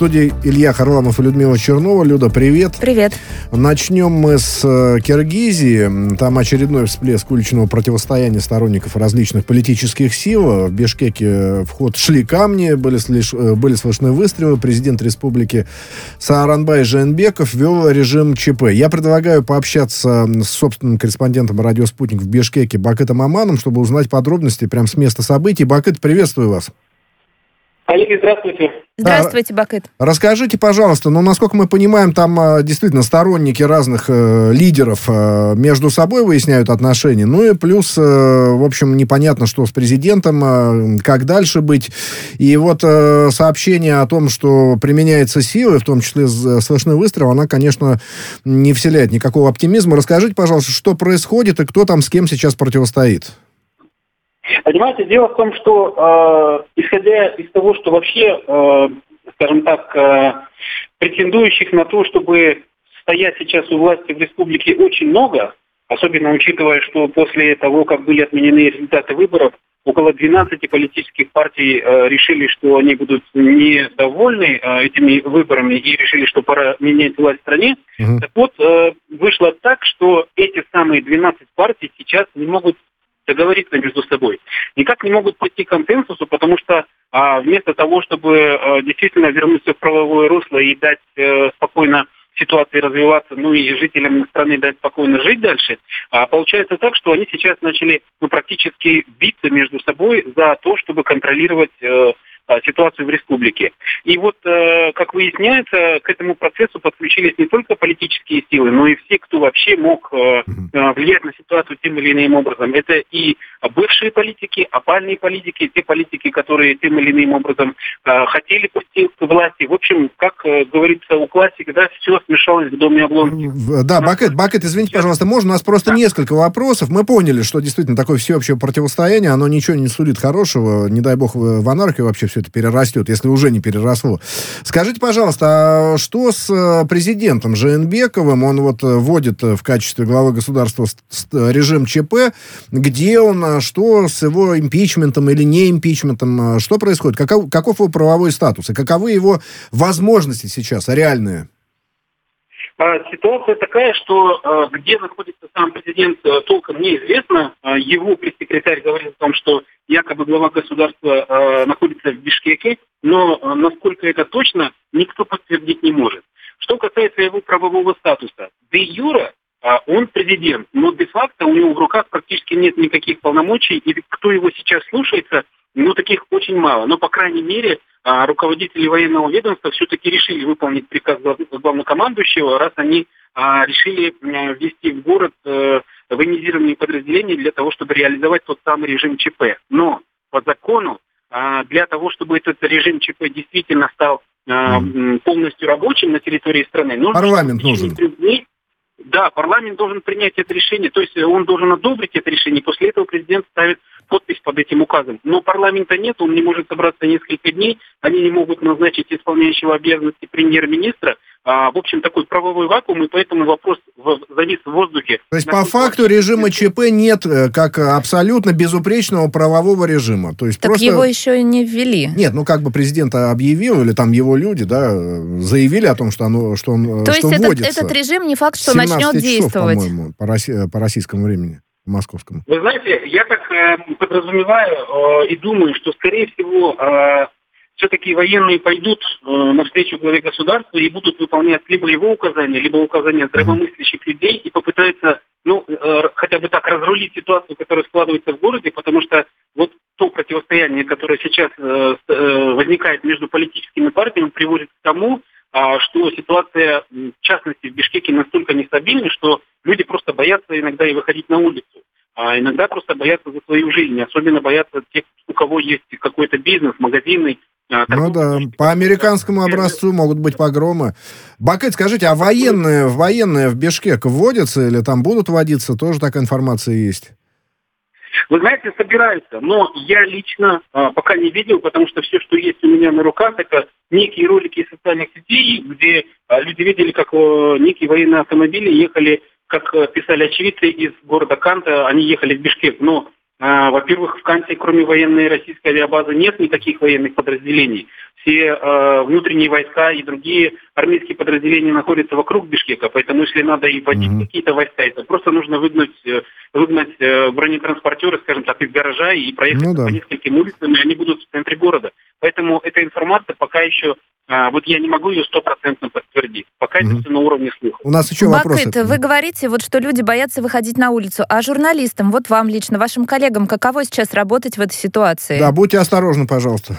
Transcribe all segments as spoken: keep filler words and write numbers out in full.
студии Илья Харламов и Людмила Чернова. Люда, привет. Привет. Начнем мы с Киргизии. Там очередной всплеск уличного противостояния сторонников различных политических сил. В Бишкеке в ход шли камни, были, слиш... были слышны выстрелы. Президент республики Сооронбай Жээнбеков ввел режим ЧП. Я предлагаю пообщаться с собственным корреспондентом радио «Спутник» в Бишкеке Бакытом Аманом, чтобы узнать подробности прямо с места событий. Бакыт, приветствую вас. Коллеги, здравствуйте. Здравствуйте, Бакыт. Расскажите, пожалуйста, ну, насколько мы понимаем, там а, действительно сторонники разных э, лидеров э, между собой выясняют отношения, ну и плюс, э, в общем, непонятно, что с президентом, э, как дальше быть. И вот э, сообщение о том, что применяется сила, в том числе слышны выстрел, она, конечно, не вселяет никакого оптимизма. Расскажите, пожалуйста, что происходит и кто там с кем сейчас противостоит? Понимаете, дело в том, что э, исходя из того, что вообще, э, скажем так, э, претендующих на то, чтобы стоять сейчас у власти в республике, очень много, особенно учитывая, что после того, как были отменены результаты выборов, около двенадцати политических партий э, решили, что они будут недовольны э, этими выборами и решили, что пора менять власть в стране. Uh-huh. Так вот, э, вышло так, что эти самые двенадцать партий сейчас не могут договориться между собой. Никак не могут прийти к консенсусу, потому что а, вместо того, чтобы а, действительно вернуться в правовое русло и дать а, спокойно ситуации развиваться, ну и жителям страны дать спокойно жить дальше, а, получается так, что они сейчас начали ну, практически биться между собой за то, чтобы контролировать а, ситуацию в республике. И вот, э, как выясняется, к этому процессу подключились не только политические силы, но и все, кто вообще мог э, влиять на ситуацию тем или иным образом. Это и бывшие политики, опальные политики, те политики, которые тем или иным образом э, хотели пойти к власти. В общем, как э, говорится у классика, да, все смешалось в доме обломки. Да, Бакыт, Бакыт, извините, пожалуйста, можно? У нас просто да. несколько вопросов. Мы поняли, что действительно такое всеобщее противостояние, оно ничего не сулит хорошего. Не дай бог в анархию вообще все это перерастет, если уже не переросло. Скажите, пожалуйста, а что с президентом Жээнбековым? Он вот вводит в качестве главы государства режим ЧП. Где он? Что с его импичментом или не импичментом? Что происходит? Каков, каков его правовой статус? И каковы его возможности сейчас, реальные? Ситуация такая, что где находится сам президент, толком неизвестно. Его пресс-секретарь говорит о том, что якобы глава государства находится в Бишкеке, но насколько это точно, никто подтвердить не может. Что касается его правового статуса, де юре он президент, но де-факто у него в руках практически нет никаких полномочий, и кто его сейчас слушается, ну, таких очень мало. Но, по крайней мере, руководители военного ведомства все-таки решили выполнить приказ главнокомандующего, раз они решили ввести в город военизированные подразделения для того, чтобы реализовать тот самый режим ЧП. Но по закону, для того, чтобы этот режим ЧП действительно стал полностью рабочим на территории страны, нужно, парламент нужен. Дней, да, парламент должен принять это решение, то есть он должен одобрить это решение, после этого президент ставит подпись под этим указом. Но парламента нет, он не может собраться несколько дней, они не могут назначить исполняющего обязанности премьер-министра. А, в общем, такой правовой вакуум, и поэтому вопрос в, завис в воздухе. То есть, по факту, режима ЧП нет как абсолютно безупречного правового режима. То есть так просто... его еще не ввели. Нет, ну как бы президент объявил, или там его люди, да, заявили о том, что, оно, что он То что есть вводится. Этот, этот режим не факт, что начнет часов, действовать. по-моему, по, Росси... по российскому времени. Московскому. Вы знаете, я так э, подразумеваю э, и думаю, что, скорее всего, э, все-таки военные пойдут э, навстречу главе государства и будут выполнять либо его указания, либо указания здравомыслящих людей и попытаются, ну, э, хотя бы так разрулить ситуацию, которая складывается в городе, потому что вот то противостояние, которое сейчас э, э, возникает между политическими партиями, приводит к тому, что ситуация, в частности, в Бишкеке настолько нестабильна, что люди просто боятся иногда и выходить на улицу. А иногда просто боятся за свою жизнь. Особенно боятся тех, у кого есть какой-то бизнес, магазины. Ну да, по американскому образцу могут быть погромы. Бакыт, скажите, а военные, военные в Бишкек вводятся или там будут вводиться? Тоже такая информация есть? Вы знаете, собираются, но я лично а, пока не видел, потому что все, что есть у меня на руках, это некие ролики из социальных сетей, где а, люди видели, как а, некие военные автомобили ехали, как а, писали очевидцы из города Канта, они ехали в Бишкек. Но, а, во-первых, в Канте, кроме военной российской авиабазы, нет никаких военных подразделений. все э, внутренние войска и другие армейские подразделения находятся вокруг Бишкека, поэтому если надо и вводить mm-hmm. какие-то войска, это просто нужно выгнать, выгнать э, бронетранспортеры, скажем так, из гаража и проехать ну, да. по нескольким улицам, и они будут в центре города. Поэтому эта информация пока еще, э, вот я не могу ее стопроцентно подтвердить, пока mm-hmm. это все на уровне слуха. У нас еще вопросы. Бакыт, вы говорите, вот, что люди боятся выходить на улицу, а журналистам, вот вам лично, вашим коллегам, каково сейчас работать в этой ситуации? Да, будьте осторожны, пожалуйста.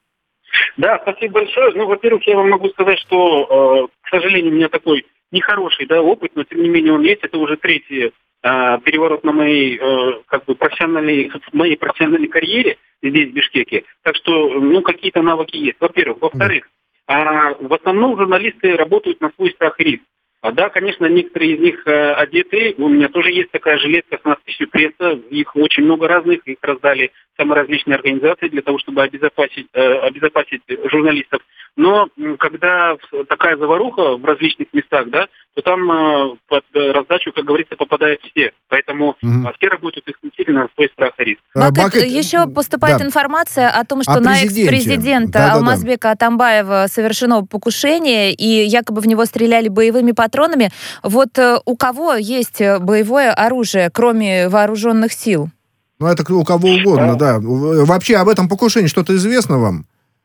Да, спасибо большое. Ну, во-первых, я вам могу сказать, что, э, к сожалению, у меня такой нехороший, да, опыт, но тем не менее он есть. Это уже третий э, переворот на моей, э, как бы профессиональной, в моей профессиональной карьере здесь, в Бишкеке. Так что, ну, какие-то навыки есть. Во-первых. Во-вторых, э, в основном журналисты работают на свой страх и риск. А, да, конечно, некоторые из них э, одеты. У меня тоже есть такая жилетка с надписью «Пресса». Их очень много разных. Их раздали самые различные организации для того, чтобы обезопасить, э, обезопасить журналистов. Но когда такая заваруха в различных местах, да, то там э, под раздачу, как говорится, попадают все. Поэтому mm-hmm. все работают исключительно на свой страх и риск. Бакыт, Бакыт, еще поступает да. информация о том, что о на экс-президента да, Алмазбека да, да. Атамбаева совершено покушение, и якобы в него стреляли боевыми патронами. Вот у кого есть боевое оружие, кроме вооруженных сил? Ну, это у кого угодно, да. Вообще об этом покушении что-то известно вам?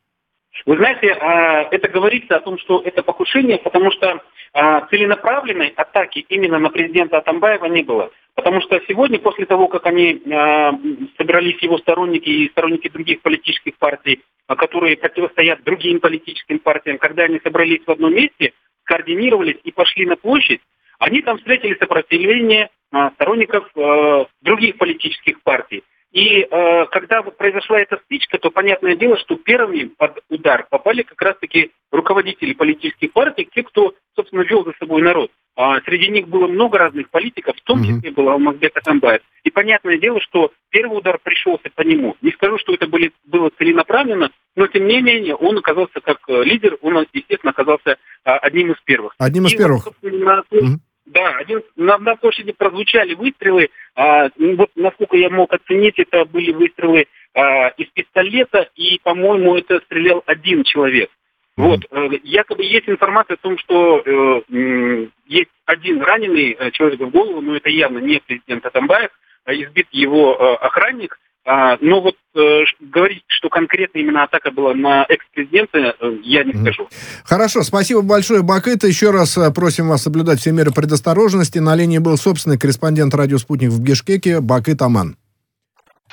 Вы знаете, это говорится о том, что это покушение, потому что целенаправленной атаки именно на президента Атамбаева не было. Потому что сегодня, после того, как они собрались его сторонники и сторонники других политических партий, которые противостоят другим политическим партиям, когда они собрались в одном месте, координировались и пошли на площадь, они там встретили сопротивление сторонников других политических партий. И э, когда произошла эта стычка, то понятное дело, что первыми под удар попали как раз-таки руководители политических партий, те, кто, собственно, вел за собой народ. А среди них было много разных политиков, в том числе был Алмазбек Атамбаев. И понятное дело, что первый удар пришелся по нему. Не скажу, что это были, было целенаправленно, но тем не менее он оказался как лидер, он, естественно, оказался а, одним из первых. Одним из И, первых. Вот, Да, один, на, на площади прозвучали выстрелы. А, вот насколько я мог оценить, это были выстрелы а, из пистолета, и, по-моему, это стрелял один человек. Mm-hmm. Вот, э, якобы есть информация о том, что э, э, есть один раненый э, человек в голову, но это явно не президент Атамбаев, а избит его э, охранник. А, но вот э, говорить, что конкретно именно атака была на экс-президента, э, я не скажу. Хорошо, спасибо большое, Бакыт. Еще раз просим вас соблюдать все меры предосторожности. На линии был собственный корреспондент «Радио Спутник» в Бишкеке Бакыт Аман.